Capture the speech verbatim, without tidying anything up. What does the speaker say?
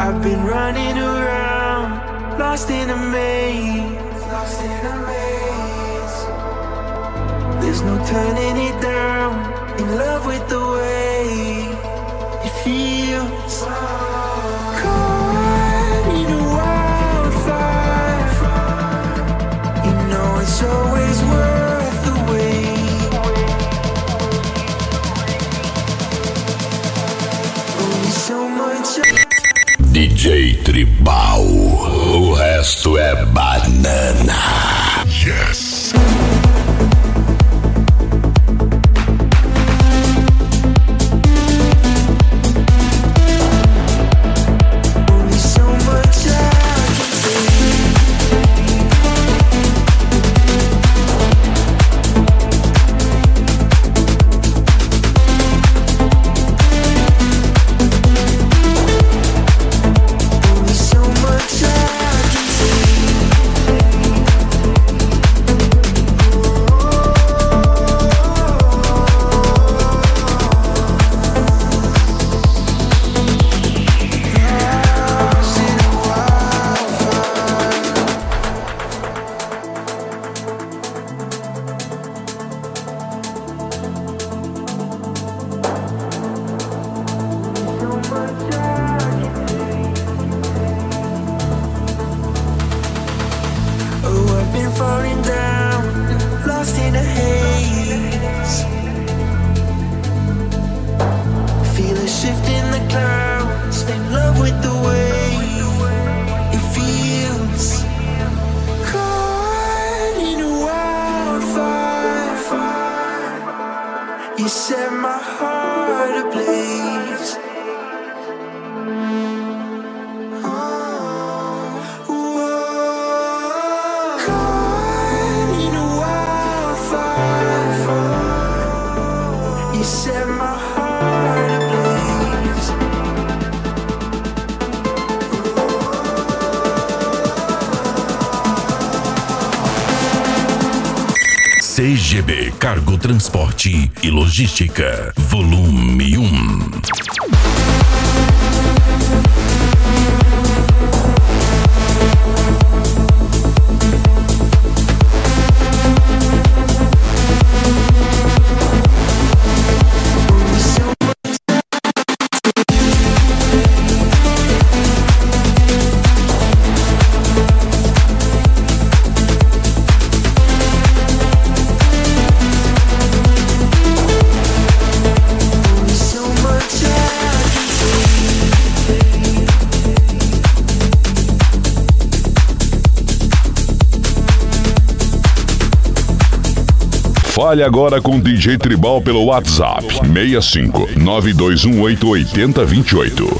I've been running around, lost in a maze, lost in a maze. There's no turning it down, in love with the way it feels. Caught in a wildfire, you know it's always worth the wait. Only so much. D J Tribal, o resto é banana. Yes. C G B Cargo Transporte e Logística, volume um. Fale agora com o D J Tribal pelo WhatsApp seis cinco nove dois um oito oito zero dois oito.